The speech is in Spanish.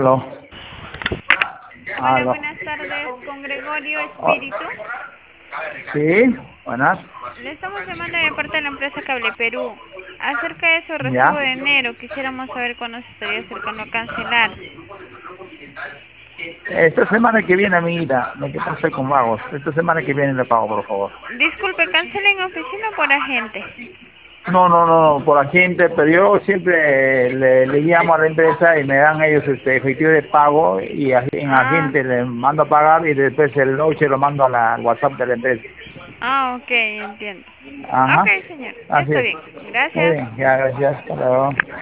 Aló, Hola, aló. buenas tardes, con Gregorio Oh, Espíritu. sí, buenas. Le estamos llamando de parte de la empresa Cable Perú. Acerca de su recibo Ya. de enero, quisiéramos saber cuándo se estaría acercando a cancelar. Esta semana que viene, amiguita, me quedo estoy con vagos. Esta semana que viene le pago, por favor. Disculpe, ¿cancela en oficina o por agente? No, no, no, por agente, pero yo siempre le llamo a la empresa y me dan ellos efectivo de pago y en Ah, agente le mando a pagar y después el noche lo mando a al WhatsApp de la empresa. ok, entiendo. Ajá, Ok, señor, así está es. bien. Muy Gracias. bien, ya, gracias. Hasta luego.